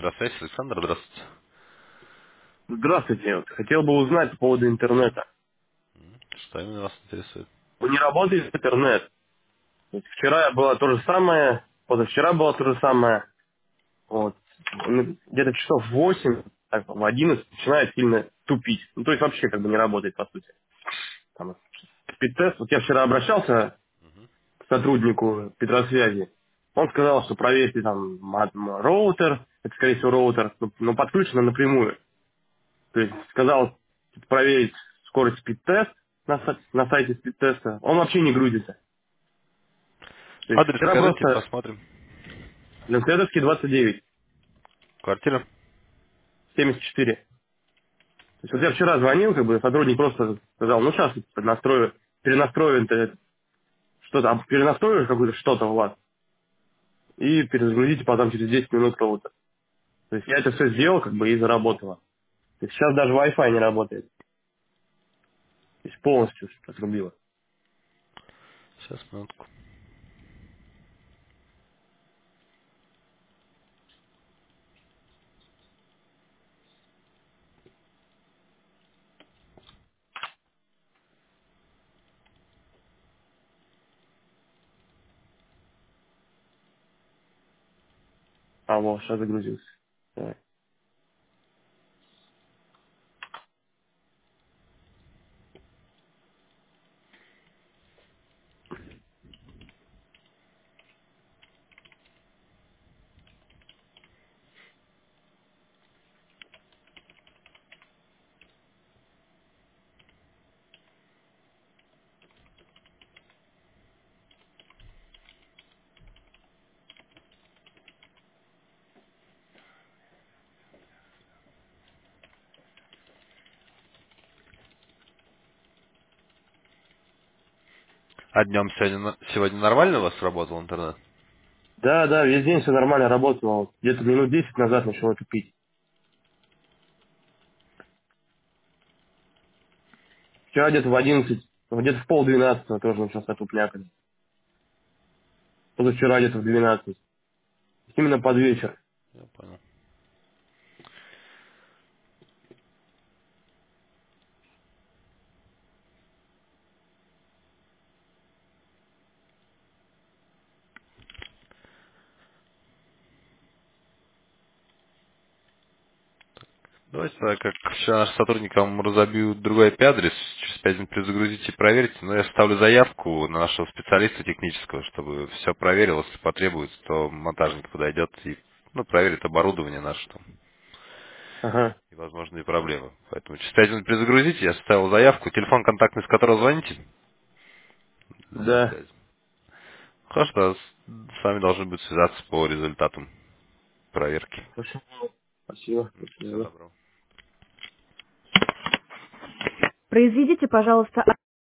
Здравствуйте, Александр, здравствуйте. Здравствуйте. Вот хотел бы узнать по поводу интернета. Что именно вас интересует? Не работает интернет. Вот вчера было то же самое, позавчера было то же самое. Вот. Где-то часов в 8, так, в 11 начинает сильно тупить. Ну, то есть вообще как бы не работает, по сути. Там, спид-тест. Вот я вчера обращался к сотруднику Петросвязи. Он сказал, что проверьте там роутер, это скорее всего роутер, но подключено напрямую. То есть сказал проверить скорость спид-тест на сайте спид-теста. Он вообще не грузится. То есть Адрес вчера скажите, просто посмотрим. Ленсредовский 29, Квартира? 74. То есть вот я вчера звонил, как бы сотрудник просто сказал, ну сейчас настрою, перенастрою интернет, что-то, перенастрою какое-то что-то у вас и перезагрузите потом через 10 минут кого-то. То есть я это все сделал, как бы и заработало. То есть сейчас даже Wi-Fi не работает. То есть полностью отрубило. Сейчас, минутку. А вот, сейчас загрузился. Давай. А днем сегодня нормально у вас работал интернет? Да, да, весь день все нормально работало. Вот где-то минут 10 назад начало тупить. Вчера где-то в 11, где-то в полдвенадцатого тоже начался тупнякать. Позавчера где-то в 12. Именно под вечер. Я понял. Давайте тогда, как вчера наш сотрудник вам разобьют другой IP-адрес, через 5 минут перезагрузите и проверьте. Но я ставлю заявку на нашего специалиста технического, чтобы все проверил. Если потребуется, то монтажник подойдет и проверит оборудование наше там. Ага. И возможные проблемы. Поэтому через 5 минут перезагрузите, я ставил заявку. Телефон контактный, с которого звоните, для Да. связи. Хорошо, тогда с вами должны быть связаться по результатам проверки. Хорошо. Спасибо. До Всего свидания. доброго. Произведите, пожалуйста,